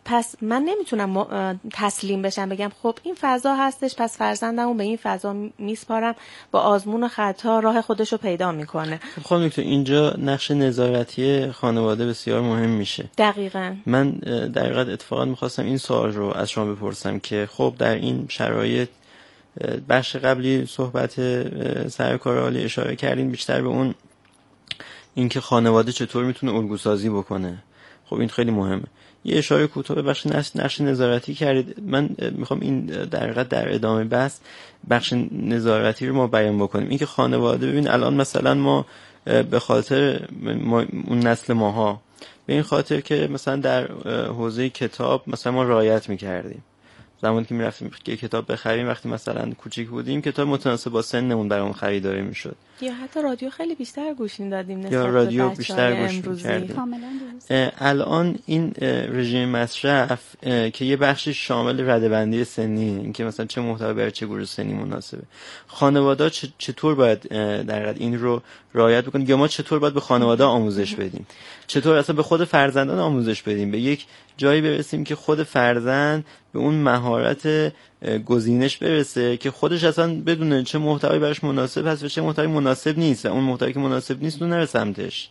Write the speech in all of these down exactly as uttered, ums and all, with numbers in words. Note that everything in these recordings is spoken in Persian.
پس من نمیتونم تسلیم بشم بگم خب این فضا هستش پس فرزندمو به این فضا میسپارم، با آزمون و خطا راه خودشو پیدا میکنه. خب دکتر اینجا نقش نظارتی خانواده بسیار مهم میشه. دقیقاً. من در حقیقت اتفاقا میخواستم این سوال رو از شما بپرسم که خب در این شرایط بخش قبلی صحبت سرکار عالی اشاره کردیم بیشتر به اون اینکه خانواده چطور میتونه الگوسازی بکنه. خب این خیلی مهمه. یه اشاره کوتاه به بخش نقش نظارتی کردید. من میخوام این در حقیقت در ادامه بحث بخش نظارتی رو ما بیان بکنیم. اینکه خانواده ببین الان مثلا ما به خاطر ما اون نسل ماها به این خاطر که مثلا در حوزه کتاب مثلا ما رعایت میکردیم. زمانی که میرفتیم که کتاب بخریم وقتی مثلا کوچیک بودیم کتاب متناسب با سنمون برامون خریداری میشد، یا حتی رادیو خیلی بیشتر گوش میدادیم نسبت یا رادیو به بیشتر گوش میکردیم. الان این رژیم مصرف که یه بخشی شامل رده‌بندی سنی، اینکه مثلا چه محتوی برای چه گروه سنی مناسبه، خانواده چطور باید در حقیقت این رو رعایت بکنن یا ما چطور باید به خانواده آموزش بدیم، چطور اصلا به خود فرزندان آموزش بدیم، به یک جایی برسیم که خود فرزند به اون مهارت گزینش برسه که خودش اصلا بدونه چه محتوی براش مناسب هست و چه محتوی مناسب نیست و اون محتوی که مناسب نیست رو نره سمتش.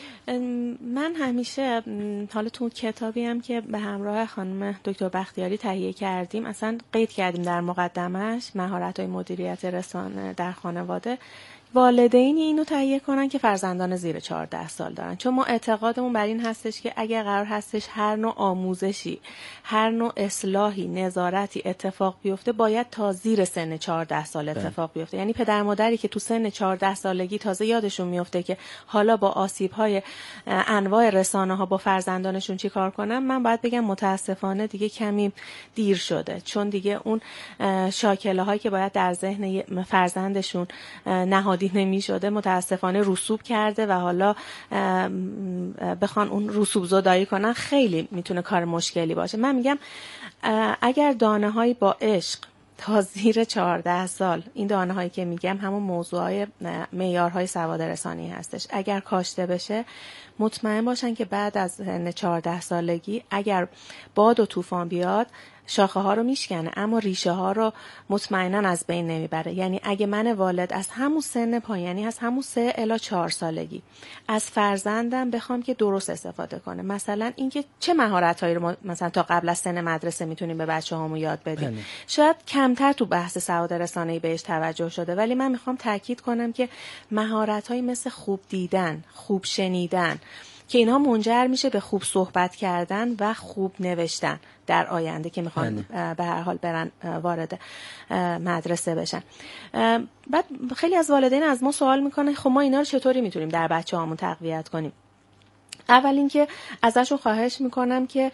من همیشه حالا تو کتابی هم که به همراه خانم دکتر بختیاری تهیه کردیم اصلا قید کردیم در مقدمش مهارت‌های مدیریت رسانه در خانواده، والدینی اینو تهیه کنن که فرزندان زیر چهارده سال دارن، چون ما اعتقادمون بر این هستش که اگر قرار هستش هر نوع آموزشی، هر نوع اصلاحی، نظارتی اتفاق بیفته باید تا زیر سن چهارده سال اتفاق بیفته. یعنی پدر مادری که تو سن چهارده سالگی تازه یادشون میفته که حالا با آسیب‌های انواع رسانه‌ها با فرزندانشون چی کار کنن، من باید بگم متاسفانه دیگه کمی دیر شده، چون دیگه اون شاکله‌هایی که باید در ذهن فرزندشون نهاد نمی شده متاسفانه رسوب کرده و حالا بخوان اون رسوب زدایی کنن خیلی میتونه کار مشکلی باشه. من میگم اگر دانه هایی با عشق تا زیر چهارده سال، این دانه هایی که میگم همون موضوع های معیارهای سواد رسانی هستش، اگر کاشته بشه مطمئن باشن که بعد از سن چهارده سالگی اگر باد و طوفان بیاد شاخه ها رو میشکنه اما ریشه ها رو مطمئنا از بین نمیبره. یعنی اگه من والد از همون سن پایین، یعنی از همون سه الی چهار سالگی از فرزندم بخوام که درست استفاده کنه، مثلا اینکه چه مهارت هایی رو مثلا تا قبل از سن مدرسه میتونیم به بچه‌هامون یاد بدیم. بله. شاید کمتر تو بحث سواد رسانه‌ای بهش توجه شده، ولی من میخوام تاکید کنم که مهارت هایی مثل خوب دیدن، خوب شنیدن که اینها منجر میشه به خوب صحبت کردن و خوب نوشتن در آینده که میخوان به هر حال برن وارد مدرسه بشن. بعد خیلی از والدین از ما سوال میکنن خب ما اینا رو چطوری میتونیم در بچه‌هامون تقویت کنیم؟ اول اینکه ازشون خواهش میکنم که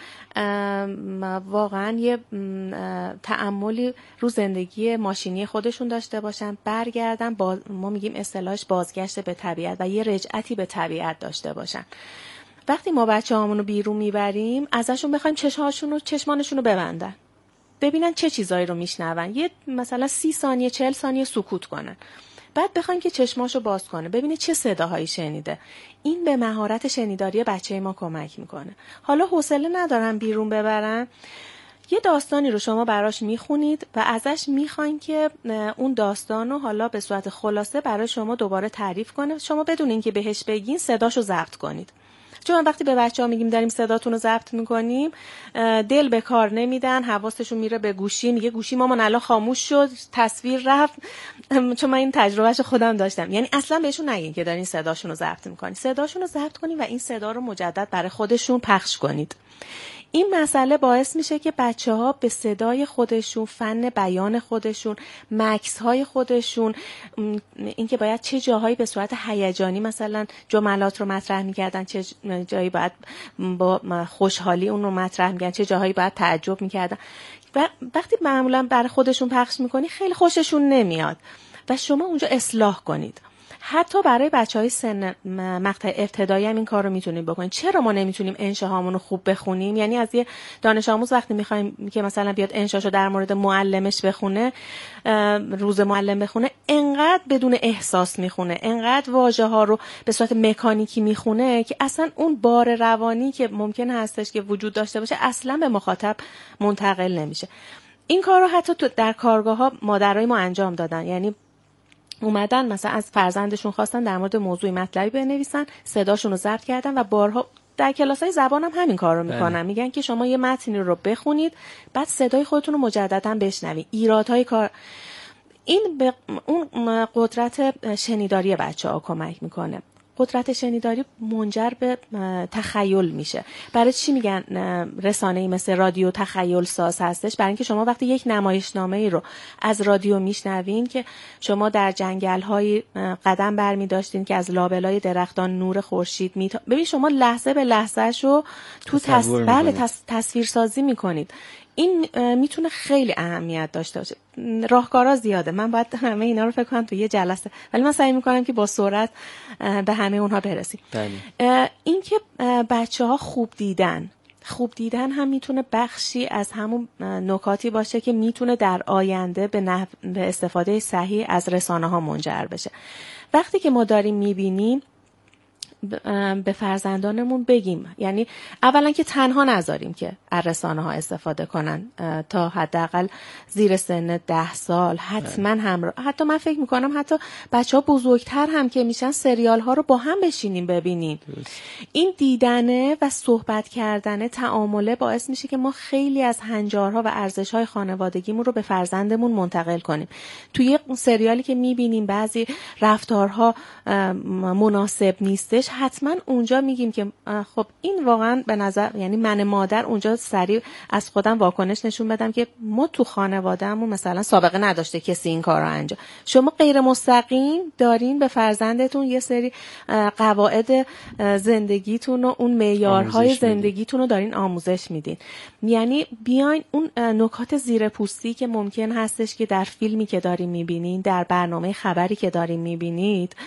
واقعا یه تأملی رو زندگی ماشینی خودشون داشته باشن، برگردن با ما میگیم اصطلاحش بازگشت به طبیعت و یه رجعتی به طبیعت داشته باشن. وقتی ما بچه‌هامون رو بیرون میبریم ازشون بخوایم چشماشون رو چشمانشون رو ببندن، ببینن چه چیزایی رو میشنون، یه مثلا سی ثانیه چهل ثانیه سکوت کنن، بعد بخوایم که چشماشو باز کنه ببینه چه صداهایی شنیده. این به مهارت شنیداری بچه ما کمک میکنه. حالا حوصله ندارن بیرون ببرن، یه داستانی رو شما براش میخونید و ازش میخواین که اون داستانو حالا به صورت خلاصه برای شما دوباره تعریف کنه، شما بدون اینکه بهش بگین صداشو ضبط کنید. چون وقتی به بچه‌ها میگیم داریم صداتون رو ضبط میکنیم دل به کار نمیدن، حواسشون میره به گوشی، میگه گوشی مامان الان خاموش شد، تصویر رفت. چون من این تجربهش خودم داشتم. یعنی اصلا بهشون نگین که دارین صداشون رو ضبط میکنین، صداشون رو ضبط کنین و این صدا رو مجدد برای خودشون پخش کنید. این مسئله باعث میشه که بچه‌ها به صدای خودشون، فن بیان خودشون، مکس های خودشون، اینکه باید چه جاهایی به صورت هیجانی مثلا جملات رو مطرح می‌کردن، چه جایی باید با خوشحالی اون رو مطرح می‌کردن، چه جاهایی باید تعجب می‌کردن. و وقتی معمولا برای خودشون پخش می‌کنی خیلی خوششون نمیاد و شما اونجا اصلاح کنید. حتی برای بچهای سن مقطع ابتدایی هم این کار رو میتونیم بکنیم. چرا ما نمیتونیم انشاهامون رو خوب بخونیم؟ یعنی از یه دانش آموز وقتی میخوایم که مثلا بیاد انشاشو در مورد معلمش بخونه، روز معلم بخونه، انقدر بدون احساس میخونه، انقدر واژه ها رو به صورت مکانیکی میخونه که اصلا اون بار روانی که ممکن هستش که وجود داشته باشه اصلا به مخاطب منتقل نمیشه. این کار رو حتی در کارگاه ها مادرای ما انجام دادن. یعنی اومدن مثلا از فرزندشون خواستن در مورد موضوعی مطلبی بنویسن، صداشون رو ضبط کردن و بارها در کلاس‌های زبان هم همین کار رو میکنن. میگن که شما یه متنی رو بخونید، بعد صدای خودتون رو مجددا بشنوید. ایرادهای کار این به اون قدرت شنیداری بچه‌ها کمک میکنه. قدرت شنیداری منجر به تخیل میشه. برای چی میگن رسانه‌ای مثل رادیو تخیل ساز هستش؟ برای اینکه شما وقتی یک نمایشنامه‌ای رو از رادیو میشنوین که شما در جنگل‌های قدم برمی داشتین که از لابلای درختان نور خورشید می ببین شما لحظه به لحظه‌شو تو تص... بله تص... تصویرسازی میکنید. این میتونه خیلی اهمیت داشته باشه. راهکارها زیاده، من باید همه اینا رو فکر کنم تو یه جلسه، ولی من سعی میکنم که با سرعت به همه اونها برسیم. این که بچه‌ها خوب دیدن خوب دیدن هم میتونه بخشی از همون نکاتی باشه که میتونه در آینده به, نحو... به استفاده صحیح از رسانه ها منجر بشه. وقتی که ما داریم میبینیم به فرزندانمون بگیم، یعنی اولا که تنها نذاریم که از رسانه ها استفاده کنن تا حداقل زیر سن ده سال حتما همراه. حتی من فکر میکنم حتی بچه ها بزرگتر هم که میشن سریال ها رو با هم بشینیم ببینیم. این دیدنه و صحبت کردنه، تعامله باعث میشه که ما خیلی از هنجارها و ارزش های خانوادگیمون رو به فرزندمون منتقل کنیم. توی سریالی که میبینیم بعضی رفتارها مناسب نیستش، حتما اونجا میگیم که خب این واقعا به نظر، یعنی من مادر اونجا سریع از خودم واکنش نشون بدم که ما تو خانوادهمون مثلا سابقه نداشته کسی این کار رو انجام. شما غیر مستقیم دارین به فرزندتون یه سری قواعد زندگیتون و اون معیارهای زندگیتون رو دارین آموزش میدین. یعنی بیاین اون نکات زیر پوستی که ممکن هستش که در فیلمی که دارین میبینین، در برنامه خبری که دارین میبینید،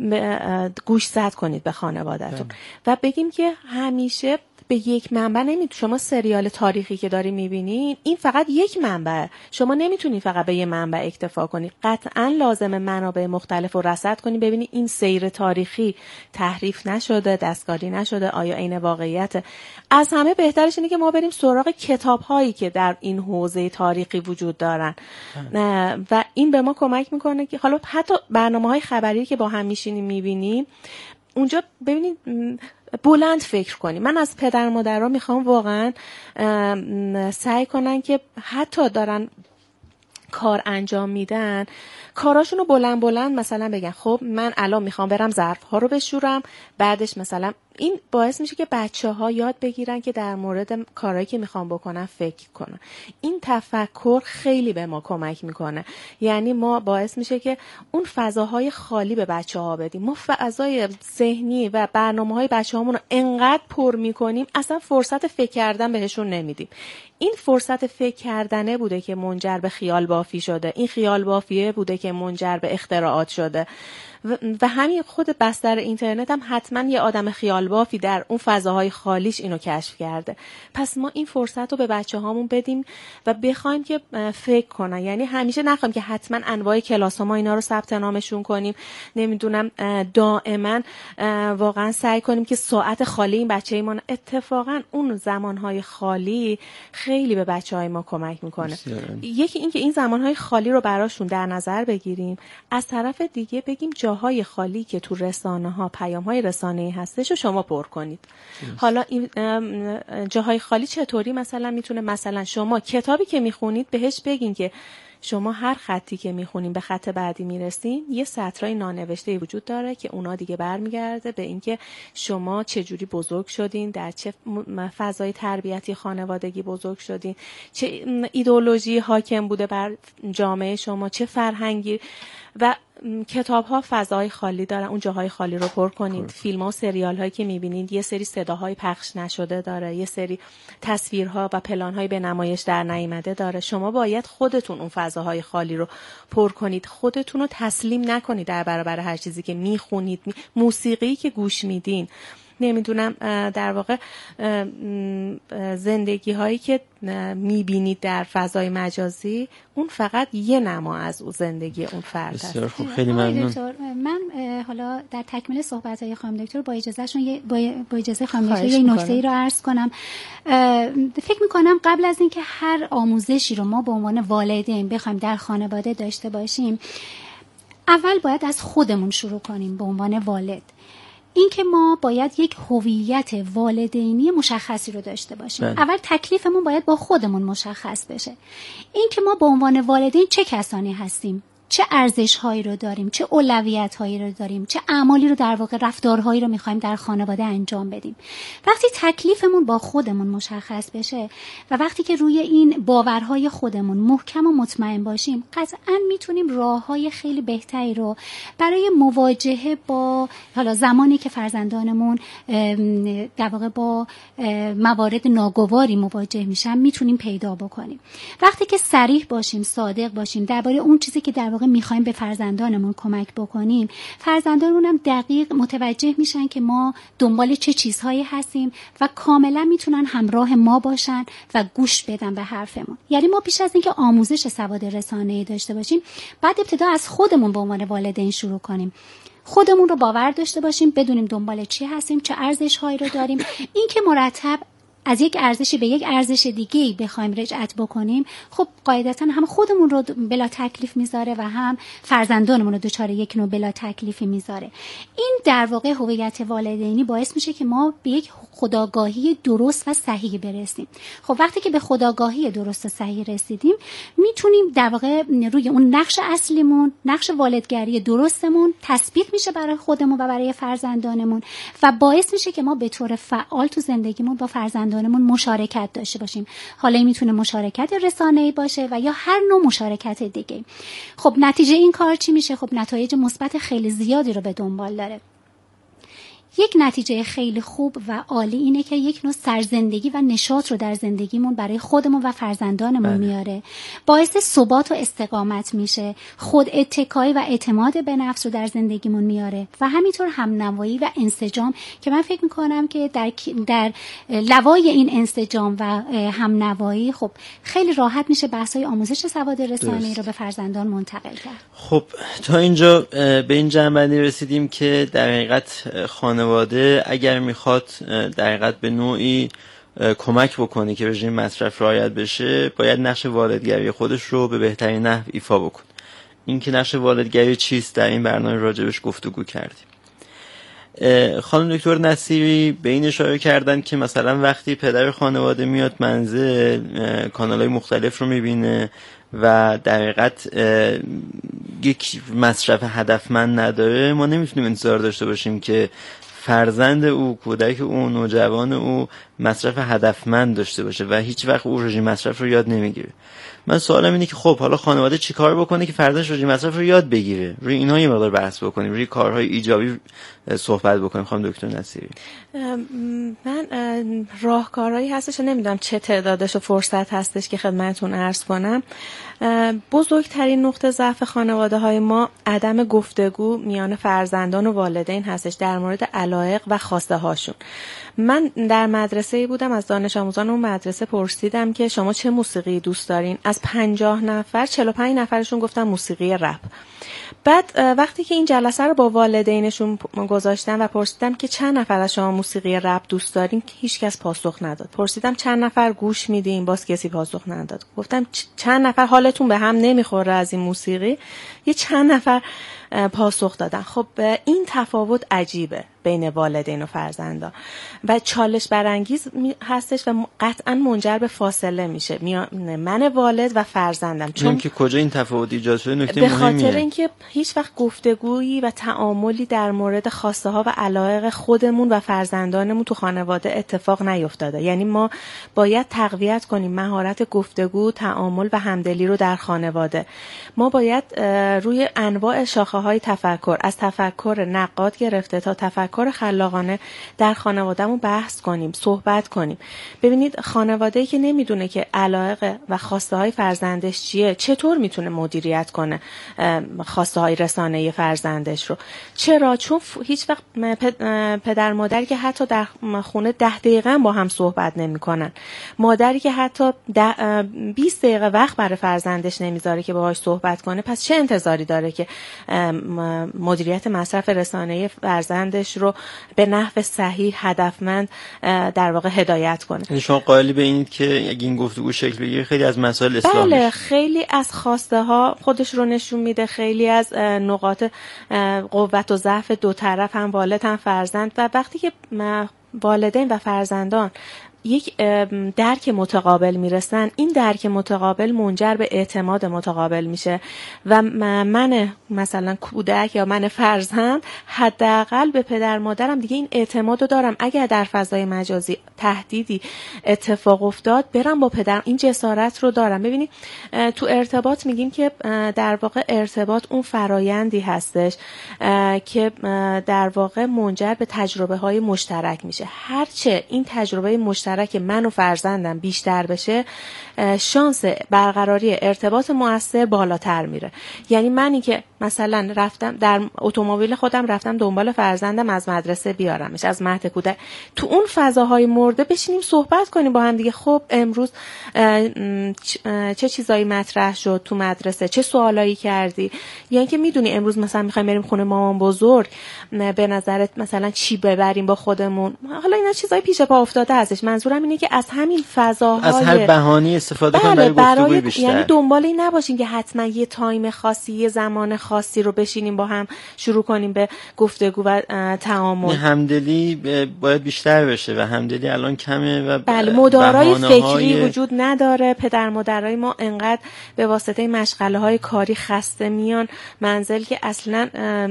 گوشزد کنید به خانواده‌تون و بگیم که همیشه به یک منبع نمیتونید. شما سریال تاریخی که داری میبینین این فقط یک منبع، شما نمیتونید فقط به یه منبع اکتفا کنید. قطعا لازمه منابع مختلف رو رصد کنید، ببینید این سیر تاریخی تحریف نشده، دستکاری نشده، آیا عین واقعیت. از همه بهترش اینه که ما بریم سراغ کتاب‌هایی که در این حوزه تاریخی وجود دارن و این به ما کمک میکنه که حالا حتی برنامه‌های خبری که با هم میشینیم میبینیم اونجا ببینید بلند فکر کنیم. من از پدر مادرها میخوام واقعا سعی کنن که حتی دارن کار انجام میدن، کاراشونو بلند بلند مثلا بگن خب من الان میخوام برم ظرف ها رو بشورم، بعدش مثلا این باعث میشه که بچه ها یاد بگیرن که در مورد کارهایی که میخوام بکنن فکر کنن. این تفکر خیلی به ما کمک میکنه. یعنی ما باعث میشه که اون فضاهای خالی به بچه ها بدیم. ما فضای ذهنی و برنامه‌های بچه هامون رو انقدر پر میکنیم اصلا فرصت فکر کردن بهشون نمیدیم. این فرصت فکر کردنه بوده که منجر به خیال بافی شده، این خیال بافیه بوده که منجر به اختراعات شده و همین خود بستر اینترنت هم حتما یه آدم خیال بافی در اون فضاهای خالیش اینو کشف کرده. پس ما این فرصت رو به بچه هامون بدیم و بخوایم که فکر کنن. یعنی همیشه نخوایم که حتما انواع کلاس ها ما اینا رو ثبت نامشون کنیم، نمیدونم دائما واقعا سعی کنیم که ساعت خالی این بچه ما. اتفاقا اون زمانهای خالی خیلی به بچه های ما کمک میکنه. یکی این که این زمانهای خالی رو براشون در نظر بگیریم، از طرف دیگه بگیم جاهای خالی که تو رسانه ها پیام های رسانه‌ای هستش رو شما پر کنید. جیست. حالا این جاهای خالی چطوری مثلا میتونه، مثلا شما کتابی که میخونید بهش بگین که شما هر خطی که میخونین به خط بعدی میرسین یه سطرهای نانوشته وجود داره که اونا دیگه برمیگرده به اینکه شما چجوری بزرگ شدین، در چه فضای تربیتی خانوادگی بزرگ شدین، چه ایدئولوژی حاکم بوده بر جامعه شما، چه فرهنگی. و کتاب ها فضای خالی دارن، اون جاهای خالی رو پر کنید. فیلم ها و سریال هایی که میبینید یه سری صداهای پخش نشده داره، یه سری تصویرها و پلان های به نمایش در نیامده داره. شما باید خودتون اون فضاهای خالی رو پر کنید، خودتون رو تسلیم نکنید در برابر هر چیزی که میخونید. موسیقی که گوش میدین، نمیدونم در واقع زندگی هایی که میبینید در فضای مجازی، اون فقط یه نما از اون زندگی اون فرد است. بسیار خوب، خیلی ممنون. من حالا در تکمیل صحبت های خانم دکتر با اجازهشون با اجازه خانم دکتر یه نکته‌ای رو عرض کنم. فکر میکنم قبل از اینکه هر آموزشی رو ما به عنوان والدین بخوایم در خانواده داشته باشیم، اول باید از خودمون شروع کنیم به عنوان والد. این که ما باید یک هویت والدینی مشخصی رو داشته باشیم. بله. اول تکلیفمون باید با خودمون مشخص بشه. این که ما به عنوان والدین چه کسانی هستیم، چه ارزش‌هایی رو داریم، چه اولویت‌هایی رو داریم، چه اعمالی رو در واقع رفتارهایی رو می‌خوایم در خانواده انجام بدیم. وقتی تکلیفمون با خودمون مشخص بشه و وقتی که روی این باورهای خودمون محکم و مطمئن باشیم، قطعاً میتونیم راه‌های خیلی بهتری رو برای مواجهه با حالا زمانی که فرزندانمون در واقع با موارد ناگواری مواجه میشن میتونیم پیدا بکنیم. وقتی که صریح باشیم، صادق باشیم درباره اون چیزی که در واقع میخوایم به فرزندانمون کمک بکنیم، فرزندانمون هم دقیق متوجه میشن که ما دنبال چه چیزهایی هستیم و کاملا میتونن همراه ما باشن و گوش بدن به حرفمون. یعنی ما پیش از اینکه آموزش سواد رسانه‌ای داشته باشیم، بعد ابتدا از خودمون به عنوان والدین شروع کنیم. خودمون رو باور داشته باشیم، بدونیم دنبال چی هستیم، چه ارزش‌هایی رو داریم. این که مرتب از یک ارزشی به یک ارزش دیگه‌ای بخوایم رجعت بکنیم، خب قاعدتاً هم خودمون رو بلا تکلیف میذاره و هم فرزندانمون رو دچار یک نوع بلا تکلیفی میذاره. این در واقع هویت والدینی باعث میشه که ما به یک خودآگاهی درست و صحیح برسیم. خب وقتی که به خودآگاهی درست و صحیح رسیدیم، میتونیم در واقع روی اون نقش اصلیمون، نقش والدگری درستمون تثبیت میشه برای خودمون و برای فرزندانمون و باعث میشه که ما به طور فعال تو زندگیمون با فرزندان مون مشارکت داشته باشیم. حالا میتونه مشارکت رسانه‌ای باشه و یا هر نوع مشارکت دیگه. خب نتیجه این کار چی میشه؟ خب نتایج مثبت خیلی زیادی رو به دنبال داره. یک نتیجه خیلی خوب و عالی اینه که یک نوع سرزندگی و نشاط رو در زندگیمون برای خودمون و فرزندانمون بله. میاره. باعث ثبات و استقامت میشه. خود اتکایی و اعتماد به نفس رو در زندگیمون میاره و همینطور همنوایی و انسجام که من فکر میکنم که در در لوای این انسجام و همنوایی خب خیلی راحت میشه بحث‌های آموزش سواد رسانه‌ای رو به فرزندان منتقل کرد. خب تا اینجا به این جنبندی رسیدیم که در حقیقت خانواده اگر میخواد در حقیقت به نوعی کمک بکنه که رژیم مصرف رعایت بشه، باید نقش والدگری خودش رو به بهترین نحو ایفا بکنه. این که نقش والدگری چیست در این برنامه راجبش گفتگو کردیم. خانم دکتر نصیری به این اشاره کردن که مثلا وقتی پدر خانواده میاد منزل، کانال‌های مختلف رو میبینه و در حقیقت یک مصرف هدفمند نداره، ما نمیتونیم انتظار داشته باشیم که فرزند او، کودک او، نوجوان او مصرف هدفمند داشته باشه و هیچ وقت او رژیم مصرف رو یاد نمیگیره. من سوالم اینه که خب حالا خانواده چی کار بکنه که فرزندش رژیم مصرف رو یاد بگیره؟ روی اینها یه مقدار بحث بکنیم، روی کارهای ایجابی صحبت بکنیم. خانم دکتر نصیری، من راهکارهایی هستش و نمیدونم چه تعدادش و فرصت هستش که خدمتتون عرض کنم. بزرگترین نقطه ضعف خانواده های ما عدم گفتگو میان فرزندان و والدین هستش در مورد علایق و خواسته هاشون. من در مدرسه‌ای بودم، از دانش آموزان اون مدرسه پرسیدم که شما چه موسیقی دوست دارین؟ از پنجاه نفر چهل و پنج نفرشون گفتن موسیقی رپ. بعد وقتی که این جلسه رو با والدینشون گذاشتم و پرسیدم که چند نفر از شما موسیقی رپ دوست دارین، هیچ کس پاسخ نداد. پرسیدم چند نفر گوش میدین، باز کسی پاسخ نداد. گفتم چند نفر حالتون به هم نمیخوره از این موسیقی؟ یه چند نفر پاسخ دادن. خب این تفاوت عجیبه بین والدین و فرزندان و چالش برانگیز هستش و قطعا منجر به فاصله میشه میان من والد و فرزندم. چون که کجا این تفاوت ایجاد شده نکته مهمیه. به خاطر اینکه هیچ وقت گفتگویی و تعاملی در مورد خواسته ها و علایق خودمون و فرزندانمون تو خانواده اتفاق نیفتاده. یعنی ما باید تقویت کنیم مهارت گفتگو، تعامل و همدلی رو در خانواده. ما باید روی انواع شاخه شاخه‌های تفکر، از تفکر نقاد گرفته تا تفکر خلاقانه در خانوادهمون بحث کنیم، صحبت کنیم. ببینید خانواده‌ای که نمیدونه که علایق و خواسته‌های فرزندش چیه، چطور میتونه مدیریت کنه خواسته‌های رسانه‌ای فرزندش رو؟ چرا؟ چون هیچ وقت پدر مادری که حتی در خونه ده دقیقه با هم صحبت نمی‌کنن، مادری که حتی بیست دقیقه وقت برای فرزندش نمیذاره که باهاش صحبت کنه، پس چه انتظاری داره که مدیریت مصرف رسانه‌ای فرزندش رو به نحو صحیح، هدفمند در واقع هدایت کنه؟ شما قائلی به اینید که اگه این گفتگو شکل بگیره خیلی از مسائل اصلاح میشه؟ بله، خیلی از خواسته ها خودش رو نشون میده، خیلی از نقاط قوت و ضعف دو طرف، هم والد هم فرزند، و وقتی که والدین و فرزندان یک درک متقابل میرسن، این درک متقابل منجر به اعتماد متقابل میشه و من مثلا کودک یا من فرزند حداقل به پدر مادرم دیگه این اعتماد رو دارم، اگر در فضای مجازی تهدیدی اتفاق افتاد برم با پدرم، این جسارت رو دارم. ببینید تو ارتباط میگیم که در واقع ارتباط اون فرایندی هستش که در واقع منجر به تجربه های مشترک میشه. هرچه این تجربه مشترک که من و فرزندم بیشتر بشه، شانس برقراری ارتباط مؤثر بالاتر میره. یعنی منی که مثلا رفتم در اتومبیل خودم رفتم دنبال فرزندم از مدرسه بیارمش، از مهد کودک، تو اون فضاهای مرده بشینیم صحبت کنیم با هم دیگه. خب امروز چه چیزایی مطرح شد تو مدرسه، چه سوالایی کردی، یعنی که میدونی امروز مثلا میخوایم بریم خونه مامان بزرگ، به نظرت مثلا چی ببریم با خودمون؟ حالا اینا چیزای پیش پا افتاده ازش. منظورم اینه که از همین فضاهای، از هر بهانه‌ای استفاده کنیم برای گفتگوی بیشتر. یعنی دنبال این نباشیم که حتما یه تایم خاصی، یه زمان خاصی رو بشینیم با هم شروع کنیم به گفتگو و تعامل. همدلی باید بیشتر بشه و همدلی الان کمه و بله، مدارای فکری وجود نداره. پدر مادرای ما انقدر به واسطه مشغله‌های کاری خسته میان منزل که اصلا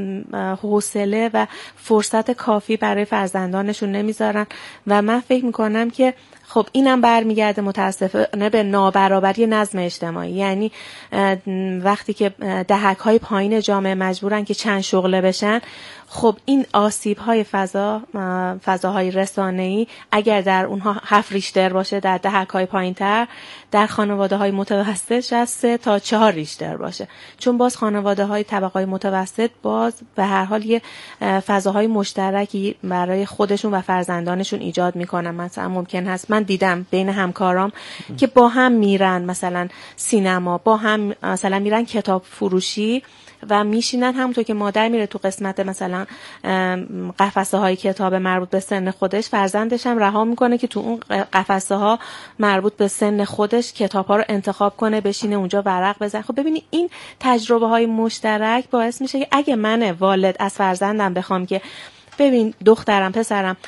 حوصله و فرصت کافی برای فرزندانشون نمیذارن و من فکر میکنم که خب اینم برمیگرده متاسفانه به نابرابری نظم اجتماعی. یعنی وقتی که دهک‌های پایین جامعه مجبورن که چند شغله بشن، خب این آسیب‌های فضا فضاهای رسانه‌ای اگر در اونها هفت ریشتر باشه، در دهک‌های پایین‌تر در خانواده‌های متوسط شاید سه تا چهار ریشتر باشه، چون باز خانواده‌های طبقه‌های متوسط باز به هر حال یه فضاهای مشترکی برای خودشون و فرزندانشون ایجاد می‌کنن. مثلا ممکن هست من دیدم بین همکارام که با هم میرن مثلا سینما، با هم مثلا میرن کتاب فروشی و میشینن، همونطور که مادر میره تو قسمت مثلا قفسه های کتاب مربوط به سن خودش، فرزندش هم رها میکنه که تو اون قفسه ها مربوط به سن خودش کتاب ها رو انتخاب کنه، بشینه اونجا ورق بزنه. خب ببینید این تجربه های مشترک باعث میشه که اگه من والد از فرزندم بخوام که ببین دخترم پسرم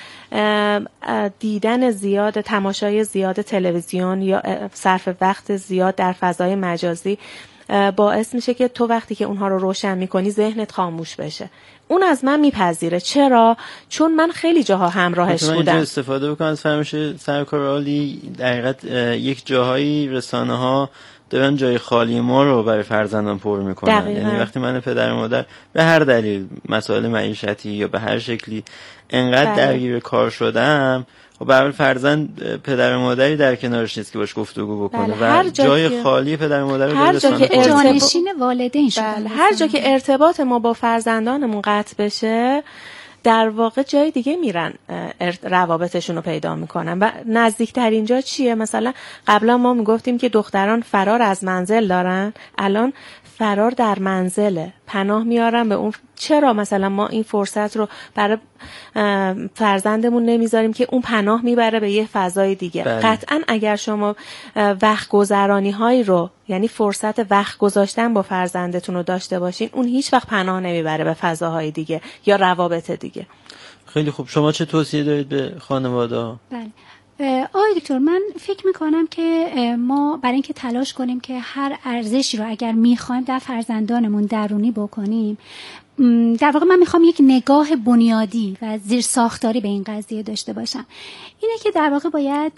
دیدن زیاد، تماشای زیاد تلویزیون یا صرف وقت زیاد در فضای مجازی باعث میشه که تو وقتی که اونها رو روشن میکنی ذهنت خاموش بشه. اون از من میپذیره. چرا؟ چون من خیلی جاها همراهش بودم. من استفاده بکنم از فرمایش سرکار عالی، در حقیقت یک جاهایی رسانه ها دارن جای خالی ما رو برای فرزندان پر میکنن. دقیقا. یعنی وقتی من پدر مادر به هر دلیل، مسائل معیشتی یا به هر شکلی انقدر درگیر کار شدم، و برای فرزند پدر مادری در کنارش نیست که باش گفتگو بکنه و جای که خالی پدر مادر رو هر جا که جانشین والدین شده. بله. هر جا که ارتباط ما با فرزندانمون قطع بشه، در واقع جای دیگه میرن روابطشون رو پیدا میکنن. و نزدیکترین جا چیه؟ مثلا قبلا ما میگفتیم که دختران فرار از منزل دارن، الان فرار در منزله، پناه میارن به اون. چرا مثلا ما این فرصت رو برای فرزندمون نمیذاریم که اون پناه میبره به یه فضای دیگه؟ بله. قطعا اگر شما وقت گذرانی هایی رو، یعنی فرصت وقت گذاشتن با فرزندتون رو داشته باشین، اون هیچ وقت پناه نمیبره به فضاهای دیگه یا روابط دیگه. خیلی خوب. شما چه توصیه دارید به خانواده؟ بله آقای دکتر، من فکر میکنم که ما برای اینکه تلاش کنیم که هر ارزشی رو اگر میخوایم در فرزندانمون درونی بکنیم، در واقع من میخوام یک نگاه بنیادی و زیر ساختاری به این قضیه داشته باشم. اینه که در واقع باید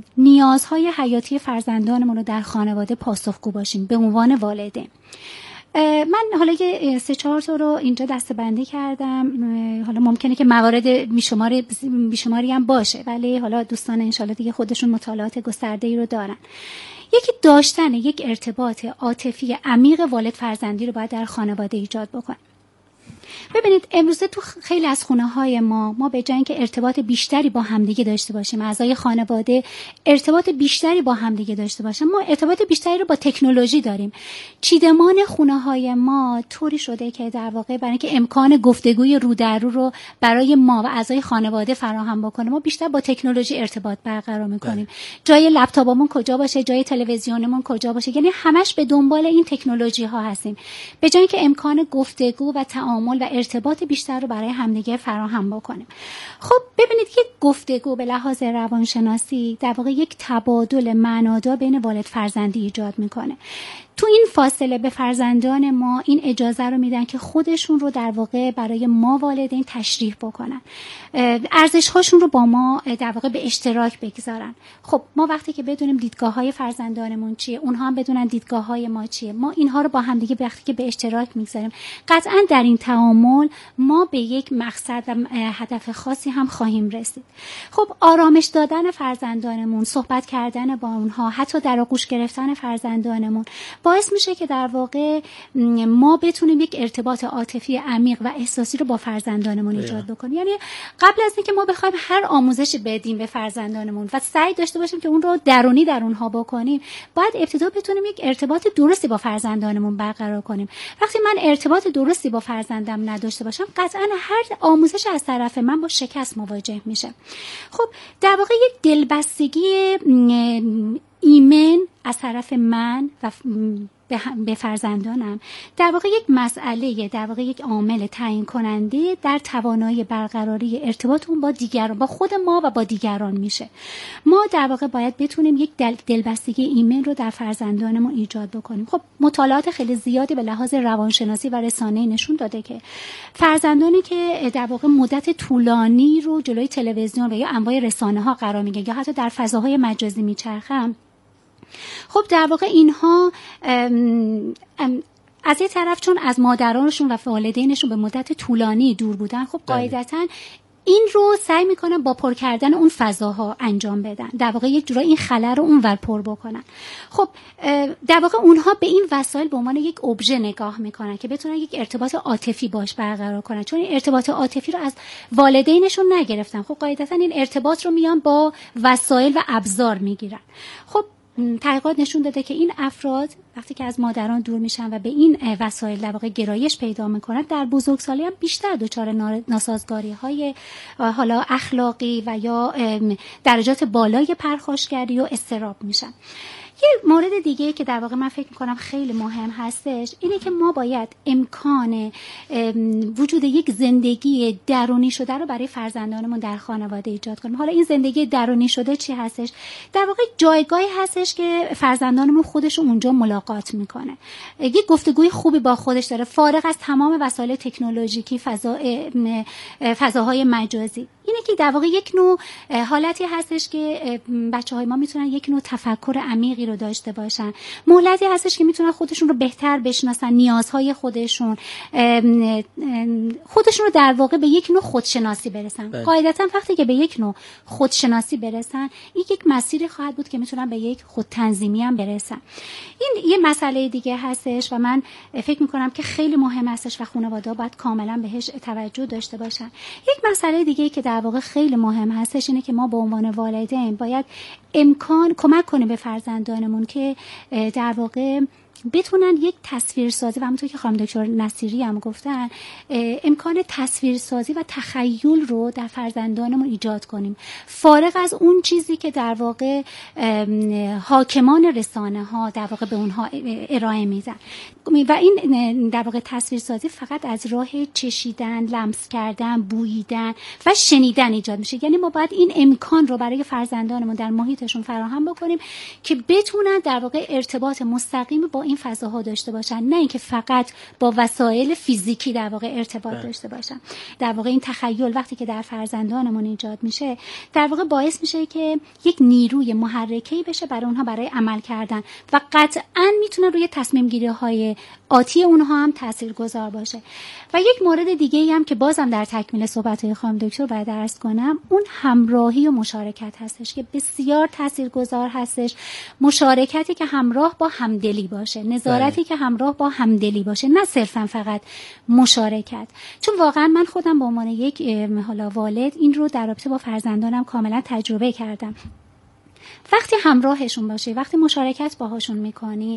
نیازهای حیاتی فرزندانمون رو در خانواده پاسخگو باشیم به عنوان والدین. من حالا یه سه چهار تا رو اینجا دسته‌بندی کردم. حالا ممکنه که موارد بیشمار بیشماری هم باشه، ولی حالا دوستان انشالله دیگه خودشون مطالعات گسترده‌ای رو دارن. یکی داشتن یک ارتباط عاطفی عمیق والد فرزندی رو باید در خانواده ایجاد بکنه. ببینید امروزه تو خیلی از خونه‌های ما ما به جای اینکه ارتباط بیشتری با همدیگه داشته باشیم، اعضای خانواده ارتباط بیشتری با همدیگه داشته باشن، ما ارتباط بیشتری رو با تکنولوژی داریم. چیدمان خونه‌های ما طوری شده که در واقع برای اینکه امکان گفتگوی رو در رو رو برای ما و اعضای خانواده فراهم بکنه، ما بیشتر با تکنولوژی ارتباط برقرار می‌کنیم. جای لپتاپمون کجا باشه، جای تلویزیونمون کجا باشه، یعنی همش به دنبال این تکنولوژی‌ها هستیم، به جای اینکه امکان گفتگو و تعامل و ارتباط بیشتر رو برای همدیگه فراهم بکنیم. خب ببینید یک گفتگو به لحاظ روانشناسی در واقع یک تبادل معنادار بین والد فرزندی ایجاد میکنه. تو این فاصله به فرزندان ما این اجازه رو میدن که خودشون رو در واقع برای ما والدین تشریح بکنن، ارزش هاشون رو با ما در واقع به اشتراک بگذارن. خب ما وقتی که بدونیم دیدگاه های فرزندانمون چیه، اونها هم بدونن دیدگاه های ما چیه، ما اینها رو با هم دیگه وقتی که به اشتراک میگذاریم، قطعا در این تعامل ما به یک مقصد و هدف خاصی هم خواهیم رسید. خب آرامش دادن فرزندانمون، صحبت کردن با اونها، حتی در آغوش گرفتن فرزندانمون باعث میشه که در واقع ما بتونیم یک ارتباط عاطفی عمیق و احساسی رو با فرزندانمون ایجاد بکنیم. یعنی قبل از اینکه ما بخوایم هر آموزشی بدیم به فرزندانمون و سعی داشته باشیم که اون رو درونی در اونها بکنیم، باید ابتدا بتونیم یک ارتباط درستی با فرزندانمون برقرار کنیم. وقتی من ارتباط درستی با فرزندم نداشته باشم، قطعا هر آموزش از طرف من با شکست مواجه میشه. خب در واقع یک دلبستگی ایمن از طرف من و به فرزندانم در واقع یک مسئله، در واقع یک عامل تعیین کننده در توانایی برقراری ارتباط اون با دیگران، با خود ما و با دیگران میشه. ما در واقع باید بتونیم یک دل دلبستگی ایمن رو در فرزندانمون ایجاد بکنیم. خب مطالعات خیلی زیادی به لحاظ روانشناسی و رسانه‌ای نشون داده که فرزندانی که در واقع مدت طولانی رو جلوی تلویزیون و یا انواع رسانه‌ها قرار میگیرن یا حتی در فضاهای مجازی میچرخن، خب در واقع اینها ام ام از یه طرف چون از مادرانشون و والدینشون به مدت طولانی دور بودن، خب قاعدتاً این رو سعی میکنن با پر کردن اون فضاها انجام بدن، در واقع یک جورایی این خلا رو اونور پر بکنن. خب در واقع اونها به این وسایل به عنوان یک ابژه نگاه میکنن که بتونن یک ارتباط عاطفی باش برقرار کنن، چون این ارتباط عاطفی رو از والدینشون نگرفتن. خب قاعدتاً این ارتباط رو میان با وسایل و ابزار میگیرن. خب تحقیقات نشون داده که این افراد وقتی که از مادران دور میشن و به این وسایل در واقع گرایش پیدا میکنن، در بزرگسالی هم بیشتر دچار ناسازگاری های حالا اخلاقی و یا درجات بالای پرخاشگری و اضطراب میشن. یه مورد دیگه که در واقع من فکر میکنم خیلی مهم هستش اینه که ما باید امکان وجود یک زندگی درونی شده رو برای فرزندانمون در خانواده ایجاد کنیم. حالا این زندگی درونی شده چی هستش؟ در واقع جایگاهی هستش که فرزندانمون خودشون اونجا ملاقات میکنه، یک گفتگوی خوبی با خودش داره، فارغ از تمام وسایل تکنولوژیکی، فضا فضاهای مجازی. اینه که در واقع یک نوع حالتی هستش که بچه‌های ما میتونن یک نوع تفکر عمیقی رو داشته باشن، مهلتی هستش که میتونن خودشون رو بهتر بشناسن، نیازهای خودشون خودشون رو در واقع به یک نوع خودشناسی برسن. قاعدتا وقتی که به یک نوع خودشناسی برسن، این یک مسیری خواهد بود که میتونن به یک خودتنظیمی هم برسن. این یه مسئله دیگه هستش و من فکر میکنم که خیلی مهم هستش و خانواده‌ها باید کاملا بهش توجه داشته باشن. یک مسئله دیگه که در واقع خیلی مهم هستش اینه که ما به عنوان والدین باید امکان کمک کنیم به فرزندانمون که در واقع بتونن یک تصویرسازی و همونطور که خانم دکتر نصیری هم گفتن، امکان تصویرسازی و تخیل رو در فرزندانمون ایجاد کنیم، فارغ از اون چیزی که در واقع حاکمان رسانه ها در واقع به اونها ارائه میدن. و این در واقع تصویرسازی فقط از راه چشیدن، لمس کردن، بوییدن و شنیدن ایجاد میشه. یعنی ما باید این امکان رو برای فرزندانمون در محیطشون فراهم بکنیم که بتونن در واقع ارتباط مستقیم با این فضاها داشته باشن، نه اینکه فقط با وسایل فیزیکی در واقع ارتباط داشته باشن. در واقع این تخیل وقتی که در فرزندانمون ایجاد میشه در واقع باعث میشه که یک نیروی محرکه‌ای بشه برای اونها برای عمل کردن و قطعاً میتونه روی تصمیم گیری های آتی اونها هم تاثیرگذار باشه. و یک مورد دیگه ای هم که بازم در تکمیل صحبت‌های خانم دکتر باید عرض کنم، اون همراهی و مشارکت هستش که بسیار تاثیرگذار هستش. مشارکتی که همراه با همدلی باشه، نظارتی بله. که همراه با همدلی باشه، نه صرفا فقط مشارکت. چون واقعا من خودم به عنوان یک حالا والد این رو در رابطه با فرزندانم کاملا تجربه کردم. وقتی همراهشون باشی، وقتی مشارکت باهاشون میکنی،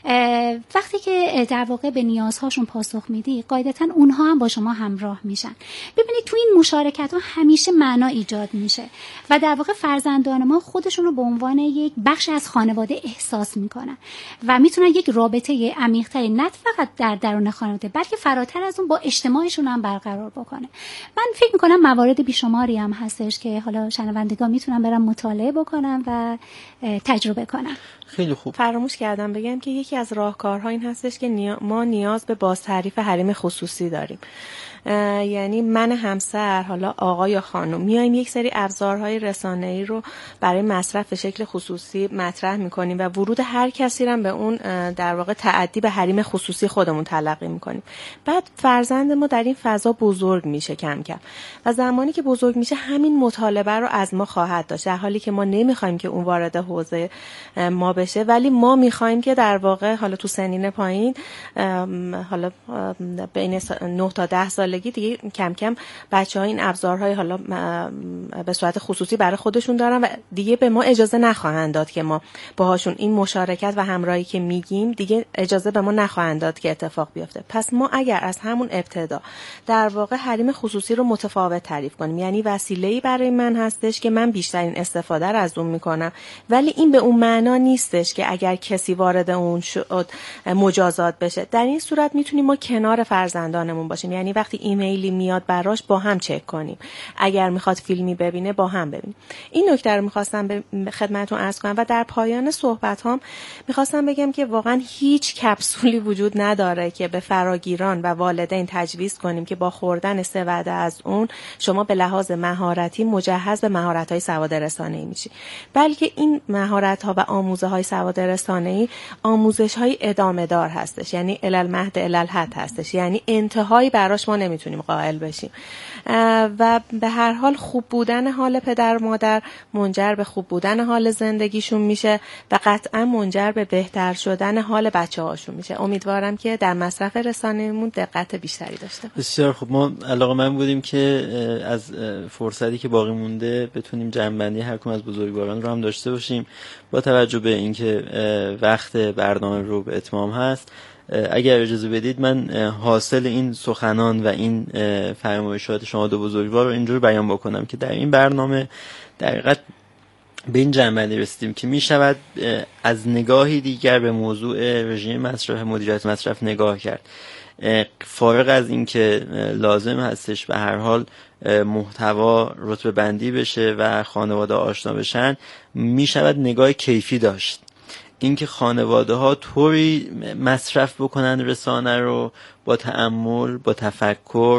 وقتی که در واقع به نیازهاشون پاسخ میدی، قاعدتا اونها هم با شما همراه میشن. ببینید تو این مشارکت ها همیشه معنا ایجاد میشه و در واقع فرزندان ما خودشون رو به عنوان یک بخش از خانواده احساس میکنن و میتونن یک رابطه عمیق‌تری نه فقط در درون خانواده بلکه فراتر از اون با اجتماعشون هم برقرار بکنه. من فکر میکنم موارد بیشماری هم هستش که حالا شنوندگان میتونن برن مطالعه بکنن و تجربه کنم. خیلی خوب. فراموش کردم بگم که یکی از راهکارها این هستش که نیا... ما نیاز به بازتعریف حریم خصوصی داریم. یعنی من همسر، حالا آقا یا خانم، میایم یک سری ابزارهای رسانه‌ای رو برای مصرف به شکل خصوصی مطرح میکنیم و ورود هر کسی رو به اون در واقع تعدی به حریم خصوصی خودمون تلقی میکنیم. بعد فرزند ما در این فضا بزرگ میشه کم کم و زمانی که بزرگ میشه همین مطالبه رو از ما خواهد داشت، در حالی که ما نمیخوایم که اون وارد حوزه ما بشه، ولی ما میخوایم که در واقع حالا تو سنین پایین، حالا بین نه تا ده سال دیگه کم کم بچه‌ها این ابزارهای حالا به صورت خصوصی برای خودشون دارن و دیگه به ما اجازه نخواهند داد که ما باهاشون این مشارکت و همراهی که میگیم دیگه اجازه به ما نخواهند داد که اتفاق بیفته. پس ما اگر از همون ابتدا در واقع حریم خصوصی رو متفاوت تعریف کنیم، یعنی وسیله‌ای برای من هستش که من بیشترین استفاده رو از اون میکنم، ولی این به اون معنا نیستش که اگر کسی وارد اون شد مجازات بشه. در این صورت میتونیم ما کنار فرزندانمون باشیم، یعنی وقتی ایمیلی میاد براش با هم چک کنیم، اگر میخواد فیلمی ببینه با هم ببینیم. این نکته رو میخواستم به خدمتتون عرض کنم و در پایان صحبت هام میخواستم بگم که واقعا هیچ کپسولی وجود نداره که به فراگیران و والدین تجویز کنیم که با خوردن سه وعده از اون شما به لحاظ مهارتی مجهز به مهارت‌های سواد رسانه‌ای میشی، بلکه این مهارت‌ها و آموزه‌های سواد رسانه‌ای آموزش‌های ادامه دار هستش، یعنی الالمهد الالحد هستش، یعنی انتهایی براش ما نمیتونیم قائل بشیم و به هر حال خوب بودن حال پدر و مادر منجر به خوب بودن حال زندگیشون میشه و قطعا منجر به بهتر شدن حال بچه‌هاشون میشه. امیدوارم که در مصرف رسانه‌مون دقت بیشتری داشته باشیم. بسیار خوب. ما علاقه‌مند بودیم که از فرصتی که باقی مونده بتونیم جمع‌بندی هر کدوم از بزرگواران رو هم داشته باشیم. با توجه به اینکه وقت برنامه رو به اتمام هست، اگر اجازه بدید من حاصل این سخنان و این فرمایشات شما دو بزرگوار رو اینجور بیان بکنم که در این برنامه در حقیقت به این جنبندی رسیدیم که می شود از نگاهی دیگر به موضوع رژیم مصرف، مدیریت مصرف نگاه کرد. فارغ از این که لازم هستش به هر حال محتوا رتبه بندی بشه و خانواده آشنا بشن، می شود نگاه کیفی داشت. اینکه خانواده ها طوری مصرف بکنن رسانه رو با تأمل، با تفکر،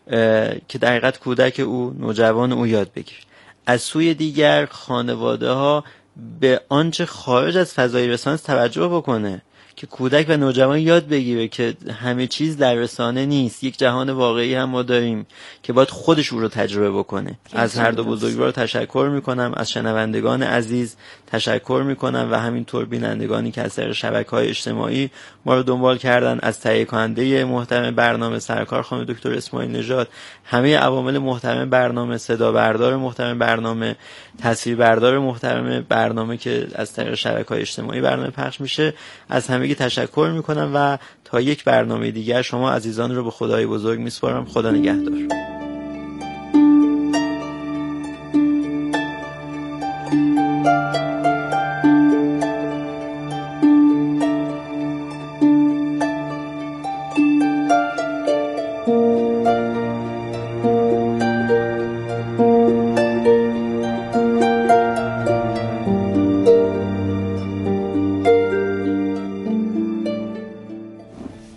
که در حقیقت کودک او، نوجوان او یاد بگیره. از سوی دیگر خانواده ها به آنچه خارج از فضای رسانه توجه بکنه که کودک و نوجوان یاد بگیره که همه چیز در رسانه نیست، یک جهان واقعی هم ما داریم که باید خودش او رو تجربه بکنه. از هر دو بزرگوار تشکر میکنم، از شنوندگان عزیز تشکر میکنم و همینطور بینندگانی که از طریق شبکه‌های اجتماعی ما رو دنبال کردن، از تهیه کننده محترم برنامه سرکار خانم دکتر اسماعیل نژاد، همه عوامل محترم برنامه، صدا بردار محترم برنامه، تصویر بردار محترم برنامه که از طریق شبکه‌های اجتماعی برنامه پخش میشه، از همگی تشکر میکنم و تا یک برنامه دیگر شما عزیزان رو به خدای بزرگ میسپارم. خدا نگهدار.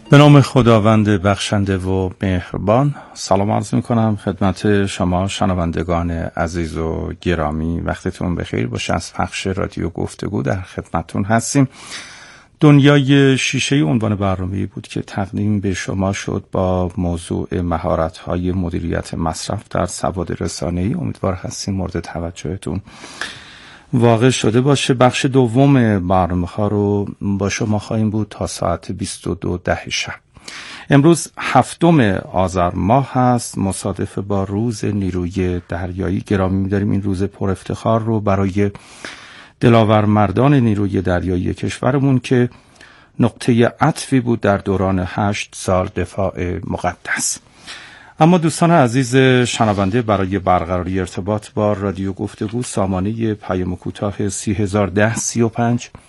به نام خداوند بخشنده و مهربان. سلام عرض می کنم خدمت شما شنوندگان عزیز و گرامی، وقتتون بخیر باشه. از پخش رادیو گفتگو در خدمتون هستیم. دنیای شیشه عنوان برنامه‌ای بود که تقدیم به شما شد با موضوع مهارت‌های مدیریت مصرف در سواد رسانه‌ای. امیدوار هستیم مورد توجهتون واقع شده باشه. بخش دوم برنامه‌ها رو با شما خواهیم بود تا ساعت بیست و دو ده شب. امروز هفتم آذر ماه هست، مصادف با روز نیروی دریایی. گرامی می‌داریم این روز پر افتخار رو برای دلاورمردان نیروی دریایی کشورمون که نقطه عطفی بود در دوران هشت سال دفاع مقدس. اما دوستان عزیز شنونده، برای برقراری ارتباط با رادیو گفتگو سامانه پیام کوتاه سی هزار و ده سی و پنج